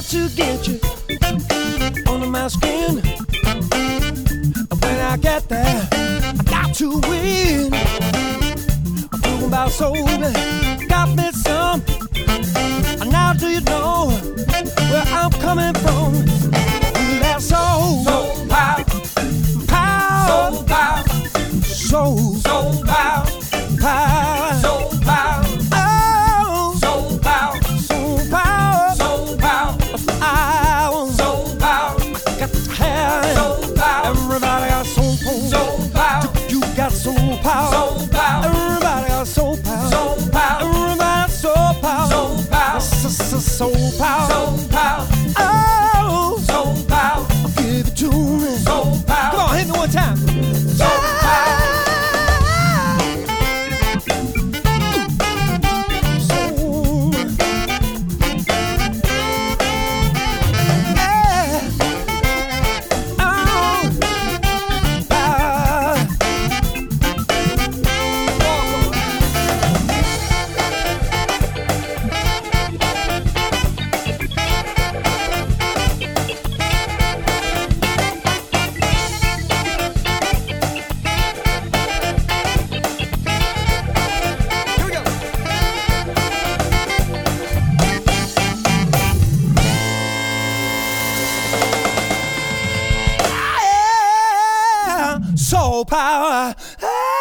to get you under my skin. And when I get there, I got to win. I'm talking about soul, got me some. And now do you know where I'm coming from? That soul, Soul power, power, soul power, soul, soul power, power, soul power, oh, soul power, soul power, soul power, power, soul power, got to have. soul power, Everybody got soul power. soul power, You got soul power. soul power, Everybody got soul power. soul power, Everybody soul power. soul power, Soul power. soul power, Oh, soul power, give it to me. soul power. Come on, hit me one time. Soul power. Soul. Yeah. Oh, power. Here we go. Yeah. Soul power.